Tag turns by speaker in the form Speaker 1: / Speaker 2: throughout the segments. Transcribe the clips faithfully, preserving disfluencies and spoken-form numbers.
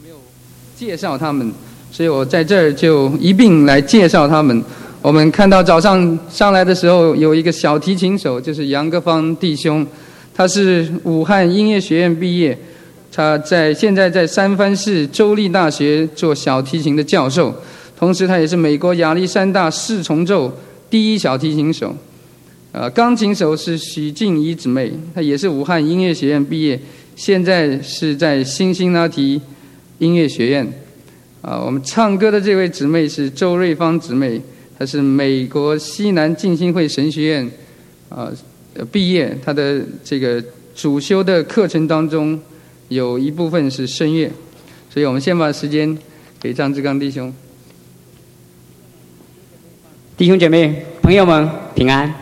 Speaker 1: 没有介绍他们，所以我在这儿就一并来介绍他们。我们看到早上上来的时候有一个小提琴手，就是杨格芳弟兄，他是武汉音乐学院毕业，他在现在在三藩市州立大学做小提琴的教授，同时他也是美国亚历山大四重奏第一小提琴手。呃，钢琴手是许静怡姊妹，她也是武汉音乐学院毕业，现在是在辛辛那提音乐学院。啊、呃，我们唱歌的这位姊妹是周瑞芳姊妹，她是美国西南浸信会神学院啊、呃、毕业，她的这个主修的课程当中有一部分是声乐，所以我们先把时间给张志刚弟兄。
Speaker 2: 弟兄姐妹、朋友们平安。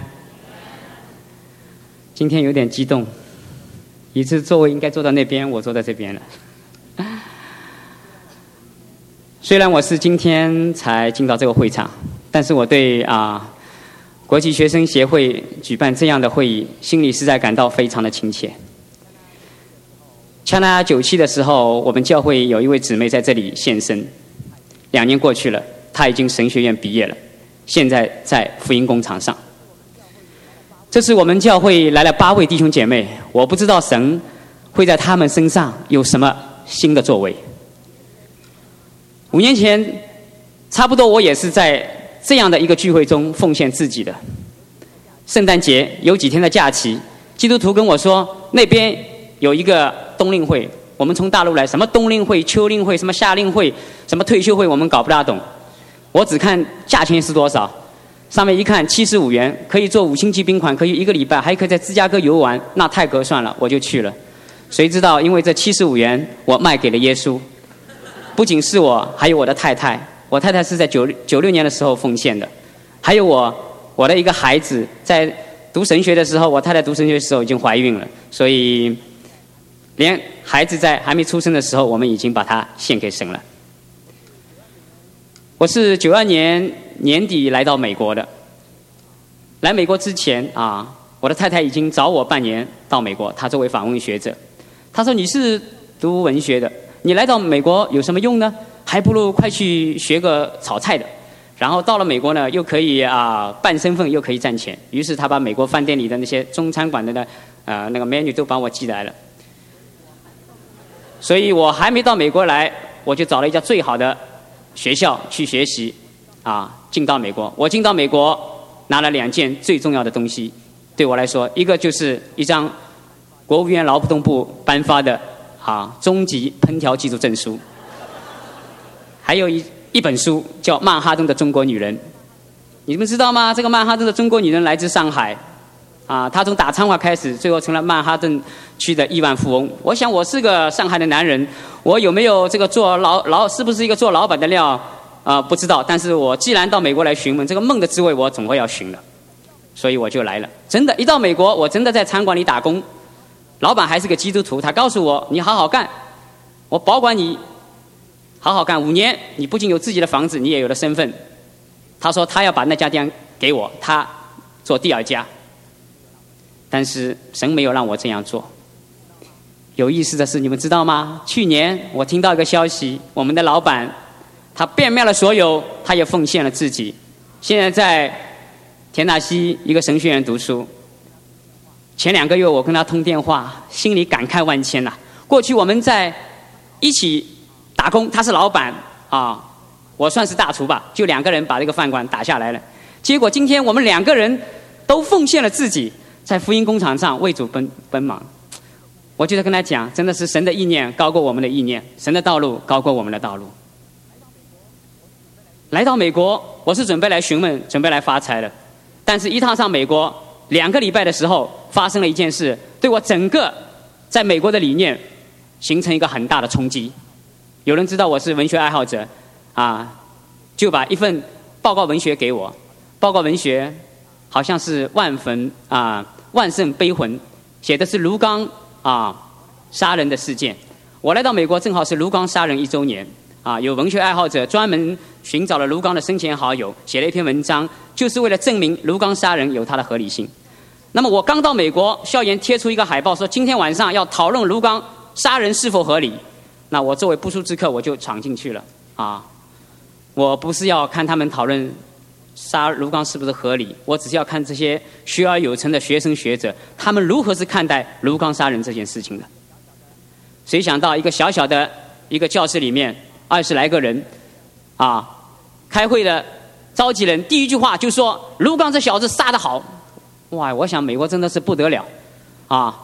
Speaker 2: 今天有点激动，一次座位应该坐到那边，我坐在这边了。虽然我是今天才进到这个会场，但是我对啊国际学生协会举办这样的会议，心里实在感到非常的亲切。乔纳九七的时候，我们教会有一位姊妹在这里现身，两年过去了，她已经神学院毕业了，现在在福音工厂上。这次我们教会来了八位弟兄姐妹，我不知道神会在他们身上有什么新的作为。五年前，差不多我也是在这样的一个聚会中奉献自己的。圣诞节有几天的假期，基督徒跟我说那边有一个冬令会，我们从大陆来，什么冬令会、秋令会、什么夏令会、什么退休会，我们搞不大懂。我只看价钱是多少。上面一看七十五元，可以做五星级宾馆，可以一个礼拜，还可以在芝加哥游玩，那太合算了，我就去了。谁知道因为这七十五元，我卖给了耶稣。不仅是我，还有我的太太，我太太是在九九六年的时候奉献的，还有我我的一个孩子，在读神学的时候，我太太读神学的时候已经怀孕了，所以连孩子在还没出生的时候，我们已经把它献给神了。我是九二年年底来到美国的。来美国之前啊，我的太太已经找我半年到美国。她作为访问学者，她说：“你是读文学的，你来到美国有什么用呢？还不如快去学个炒菜的。然后到了美国呢，又可以啊办身份，又可以赚钱。”于是她把美国饭店里的那些中餐馆的呢呃那个美女都帮我寄来了。所以我还没到美国来，我就找了一家最好的学校去学习，啊，进到美国。我进到美国拿了两件最重要的东西，对我来说，一个就是一张国务院劳动部颁发的啊中级烹调技术证书，还有一一本书叫《曼哈顿的中国女人》。你们知道吗？这个曼哈顿的中国女人来自上海，啊，她从打餐话开始，最后成了曼哈顿区的亿万富翁。我想我是个上海的男人，我有没有这个做老老是不是一个做老板的料啊、呃？不知道。但是我既然到美国来询问这个梦的滋味，我总会要寻的，所以我就来了。真的，一到美国，我真的在餐馆里打工，老板还是个基督徒，他告诉我：“你好好干，我保管你好好干五年，你不仅有自己的房子，你也有了身份。”他说他要把那家店给我，他做第二家。但是神没有让我这样做。有意思的是，你们知道吗？去年我听到一个消息，我们的老板他变卖了所有，他也奉献了自己，现在在田纳西一个神学院读书。前两个月我跟他通电话，心里感慨万千呐、啊。过去我们在一起打工，他是老板啊，我算是大厨吧，就两个人把这个饭馆打下来了。结果今天我们两个人都奉献了自己，在福音工厂上为主奔奔忙。我就在跟他讲，真的是神的意念高过我们的意念，神的道路高过我们的道路。来到美国，我是准备来询问，准备来发财的。但是一踏上美国，两个礼拜的时候，发生了一件事，对我整个在美国的理念形成一个很大的冲击。有人知道我是文学爱好者，啊，就把一份报告文学给我。报告文学好像是万坟啊，万圣悲魂，写的是卢刚啊杀人的事件。我来到美国正好是卢刚杀人一周年啊，有文学爱好者专门寻找了卢刚的生前好友，写了一篇文章，就是为了证明卢刚杀人有它的合理性。那么我刚到美国，校园贴出一个海报说今天晚上要讨论卢刚杀人是否合理。 那我作为不速之客，我就闯进去了啊！我不是要看他们讨论杀卢刚是不是合理，我只是要看这些学而有成的学生学者，他们如何是看待卢刚杀人这件事情的。谁想到一个小小的一个教室里面二十来个人啊，开会的召集人第一句话就说卢刚这小子杀得好。哇，我想美国真的是不得了啊！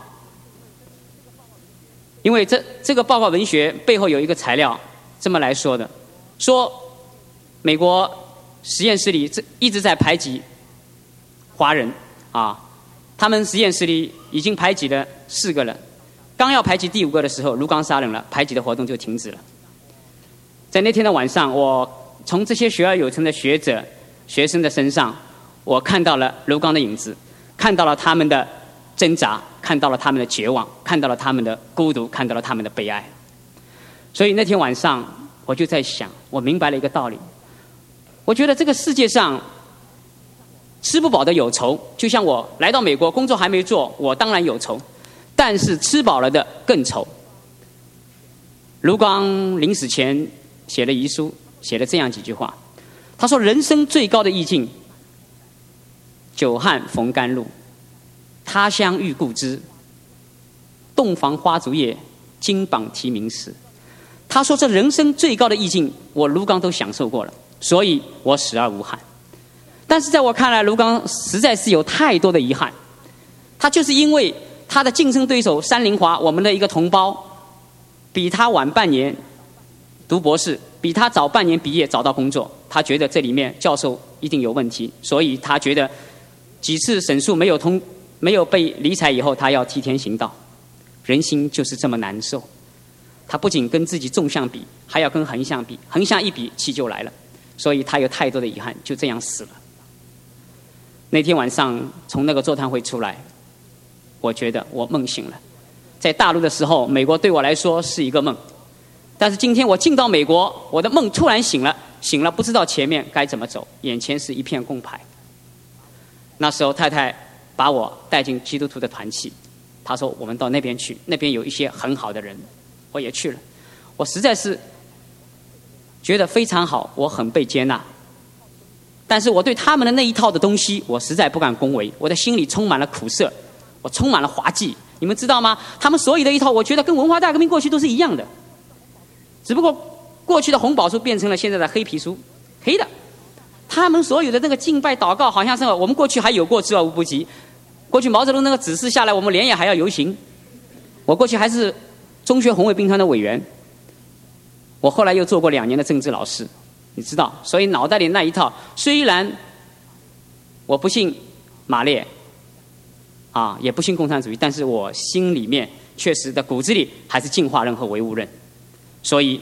Speaker 2: 因为这这个报告文学背后有一个材料这么来说的，说美国实验室里这一直在排挤华人啊，他们实验室里已经排挤了四个人，刚要排挤第五个的时候，卢刚杀人了，排挤的活动就停止了。在那天的晚上，我从这些学而有成的学者、学生的身上，我看到了卢刚的影子，看到了他们的挣扎，看到了他们的绝望，看到了他们的孤独，看到了他们的悲哀。所以那天晚上，我就在想，我明白了一个道理。我觉得这个世界上吃不饱的有仇，就像我来到美国工作还没做，我当然有仇，但是吃饱了的更愁。卢刚临死前写了遗书，写了这样几句话，他说：人生最高的意境，久旱逢甘露，他乡遇故知，洞房花烛夜，金榜题名时。他说这人生最高的意境，我卢刚都享受过了，所以我死而无憾。但是在我看来，卢刚实在是有太多的遗憾。他就是因为他的竞争对手山林华，我们的一个同胞，比他晚半年读博士，比他早半年毕业找到工作，他觉得这里面教授一定有问题，所以他觉得几次审诉没有通，没有被理睬以后，他要替天行道。人心就是这么难受。他不仅跟自己纵向比，还要跟横向比，横向一比，气就来了。所以他有太多的遗憾，就这样死了。那天晚上从那个座谈会出来，我觉得我梦醒了。在大陆的时候，美国对我来说是一个梦，但是今天我进到美国，我的梦突然醒了，醒了不知道前面该怎么走，眼前是一片空白。那时候太太把我带进基督徒的团契，她说我们到那边去，那边有一些很好的人，我也去了。我实在是觉得非常好，我很被接纳。但是我对他们的那一套的东西，我实在不敢恭维，我的心里充满了苦涩，我充满了滑稽。你们知道吗？他们所有的一套，我觉得跟文化大革命过去都是一样的，只不过过去的红宝书变成了现在的黑皮书，黑的。他们所有的那个敬拜祷告，好像是我们过去还有过，知而无不及。过去毛泽东那个指示下来，我们连夜还要游行。我过去还是中学红卫兵团的委员，我后来又做过两年的政治老师，你知道，所以脑袋里那一套，虽然我不信马列啊，也不信共产主义，但是我心里面确实的骨子里还是进化论和唯物论，所以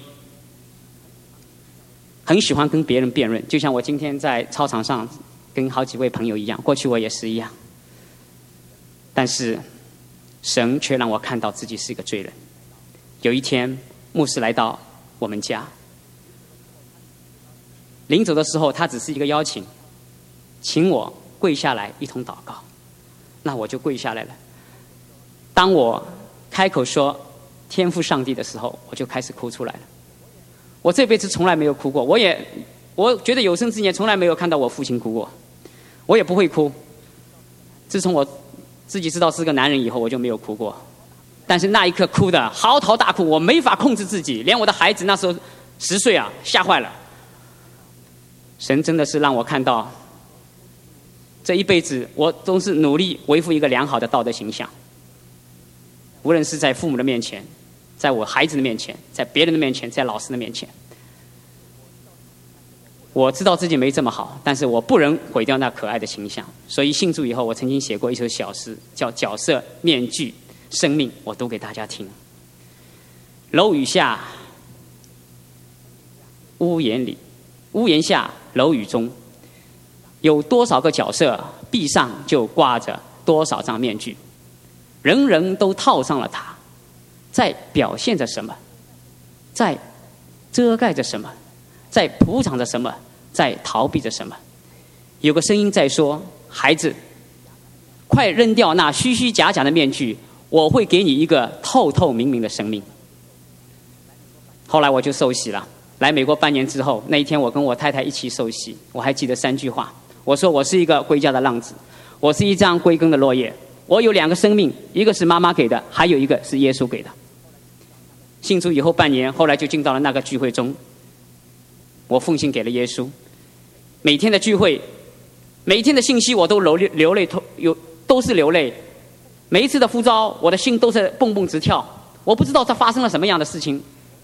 Speaker 2: 很喜欢跟别人辩论，就像我今天在操场上跟好几位朋友一样，过去我也是一样。但是神却让我看到自己是一个罪人。有一天牧师来到我们家，临走的时候他只是一个邀请，请我跪下来一同祷告，那我就跪下来了。当我开口说天父上帝的时候，我就开始哭出来了。我这辈子从来没有哭过，我也我觉得有生之年从来没有看到我父亲哭过，我也不会哭。自从我自己知道是个男人以后，我就没有哭过。但是那一刻哭的嚎啕大哭，我没法控制自己，连我的孩子那时候十岁啊，吓坏了。神真的是让我看到，这一辈子我都是努力维护一个良好的道德形象，无论是在父母的面前，在我孩子的面前，在别人的面前，在老师的面前。我知道自己没这么好，但是我不能毁掉那可爱的形象。所以信主以后，我曾经写过一首小诗，叫《角色、面具、生命》，我读给大家听。楼宇下，屋檐里，屋檐下，楼宇中，有多少个角色，壁上就挂着多少张面具，人人都套上了它，在表现着什么，在遮盖着什么，在铺藏着什么，在逃避着什么。有个声音在说，孩子，快扔掉那虚虚假假的面具，我会给你一个透透明明的生命。 后来我就受洗了。来美国半年之后，那一天我跟我太太一起受洗，我还记得三句话。我说我是一个归家的浪子，我是一张归根的落叶，我有两个生命，一个是妈妈给的，还有一个是耶稣给的。信主以后半年，后来就进到了那个聚会中，我奉献给了耶稣。每天的聚会，每一天的信息我都流流泪，有都是流泪。每一次的呼召，我的心都是蹦蹦直跳。我不知道这发生了什么样的事情。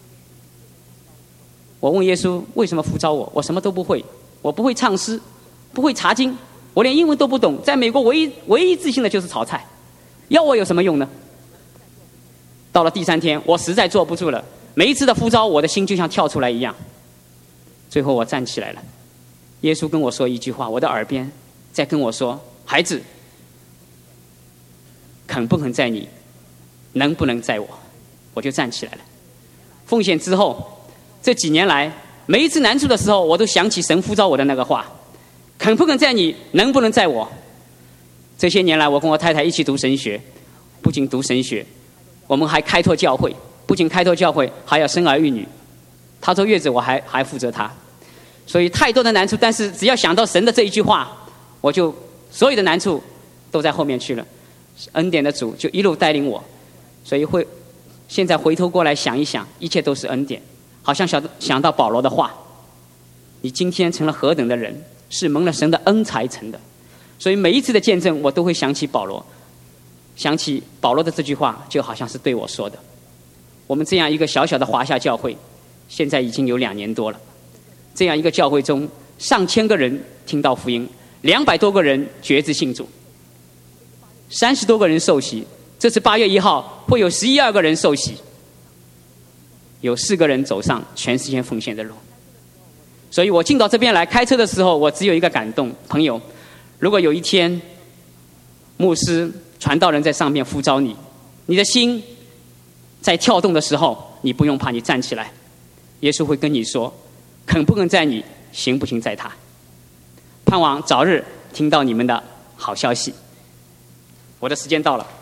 Speaker 2: 我问耶稣为什么呼召我？我什么都不会，我不会唱诗，不会查经，我连英文都不懂。在美国唯一唯一自信的就是炒菜，要我有什么用呢？到了第三天，我实在坐不住了。每一次的呼召，我的心就像跳出来一样。最后我站起来了，耶稣跟我说一句话，我的耳边在跟我说：“孩子，肯不肯在你，能不能在我？”我就站起来了。奉献之后，这几年来，每一次难处的时候，我都想起神呼召我的那个话：“肯不肯在你，能不能在我？”这些年来，我跟我太太一起读神学，不仅读神学，我们还开拓教会，不仅开拓教会，还要生儿育女。她坐月子，我还还负责她，所以太多的难处。但是只要想到神的这一句话，我就所有的难处都在后面去了。恩典的主就一路带领我，所以会现在回头过来想一想，一切都是恩典。好像想想到保罗的话：“你今天成了何等的人，是蒙了神的恩才成的。”所以每一次的见证，我都会想起保罗，想起保罗的这句话，就好像是对我说的。我们这样一个小小的华夏教会，现在已经有两年多了。这样一个教会中，上千个人听到福音，两百多个人决志信主，三十多个人受洗。这次八月一号会有十一二个人受洗，有四个人走上全时间奉献的路。所以我进到这边来开车的时候，我只有一个感动，朋友，如果有一天牧师传道人在上面呼召你，你的心在跳动的时候，你不用怕，你站起来，耶稣会跟你说：“肯不肯在你，行不行在他。”盼望早日听到你们的好消息。我的时间到了。